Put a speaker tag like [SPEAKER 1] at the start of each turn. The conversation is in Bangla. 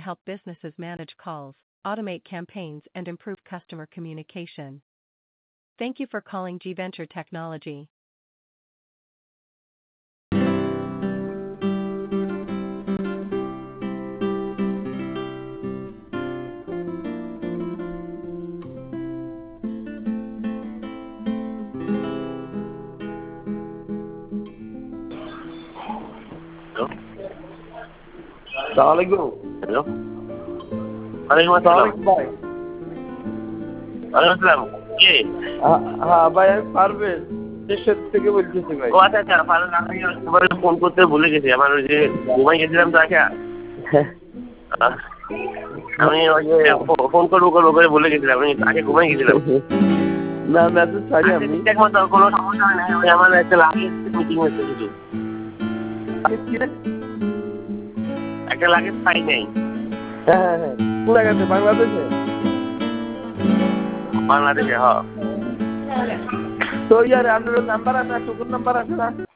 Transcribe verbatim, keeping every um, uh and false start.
[SPEAKER 1] help businesses manage calls, automate campaigns, and improve customer communication. Thank you for calling G Venture Technology.
[SPEAKER 2] Assalamualaikum.
[SPEAKER 3] Hello. Waalaikumsalam.
[SPEAKER 2] ভাই
[SPEAKER 3] ওয়ালাইকুম কে?
[SPEAKER 2] হ্যাঁ ভাই আমি পারভেজ দেশের থেকে বলতেছি ভাই।
[SPEAKER 3] ও আচ্ছা আচ্ছা ভালো আমি তোমার ফোন করতে ভুলে গেছি আমার ওই যে ঘুমাই গেছিলাম তো আগে আমি ওই যে ফোন করবো করবো করে ভুলে গেছিলাম আমি আগে ঘুমাই গেছিলাম।
[SPEAKER 2] না মেসেজ ছাড়ি আমি
[SPEAKER 3] ঠিকঠাক মতো কোনো সমস্যা হয় না ওই আমার একটা লাগেজ মিটিং হচ্ছে কিছু একটা লাগেজ পাই নাই।
[SPEAKER 2] হ্যাঁ হ্যাঁ হ্যাঁ কোন জায়গাতে বাংলাদেশে?
[SPEAKER 3] বাংলাদেশে হ্যাঁ।
[SPEAKER 2] তো ইয়ার আপনার নাম্বার আছে টুকুর নাম্বার আছে না?